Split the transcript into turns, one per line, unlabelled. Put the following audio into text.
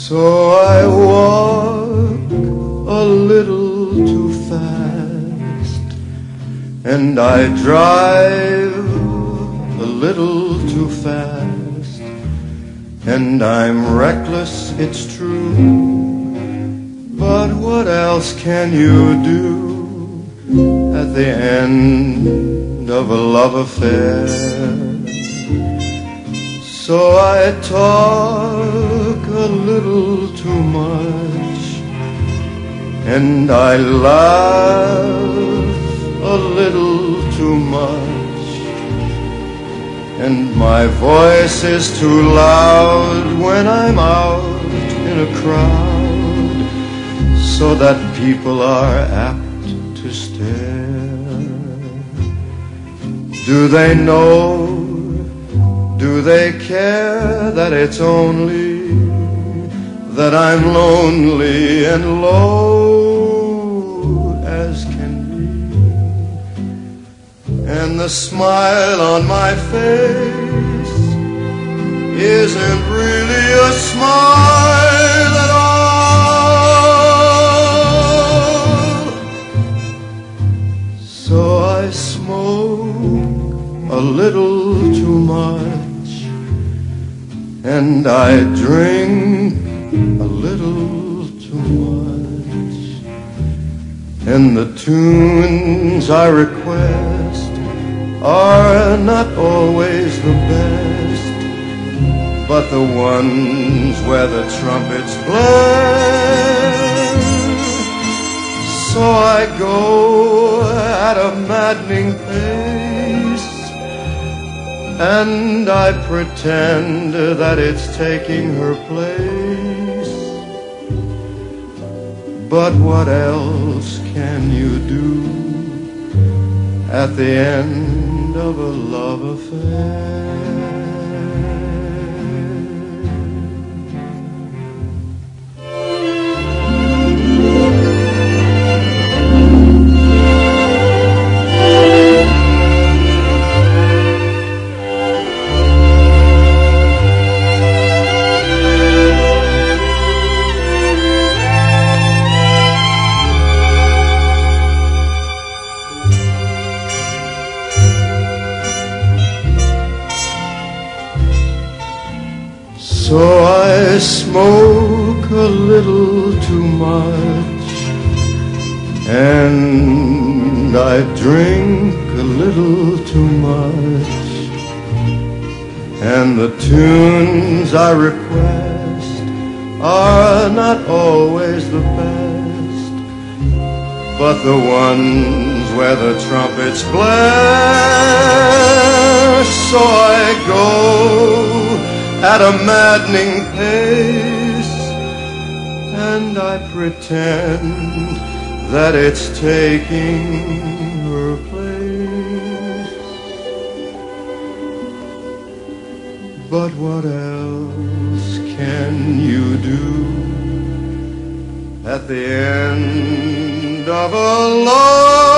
So I walk a little too fast, and I drive a little too fast, and I'm reckless, it's true, but what else can you do at the end of a love affair? So I talk a little too much, and I laugh a little too much, and my voice is too loud when I'm out in a crowd, so that people are apt to stare. Do they know? Do they care that it's only that I'm lonely and low as can be, and the smile on my face isn't really a smile at all? So I smoke a little too much, and I drink a little too much, and the tunes I request are not always the best, but the ones where the trumpets blare. So I go at a maddening pace, and I pretend that it's taking her place. But what else can you do at the end of a love affair? So I smoke a little too much, and I drink a little too much, and the tunes I request are not always the best, but the ones where the trumpets blare. So I go at a maddening pace, and I pretend that it's taking her place. But what else can you do at the end of a love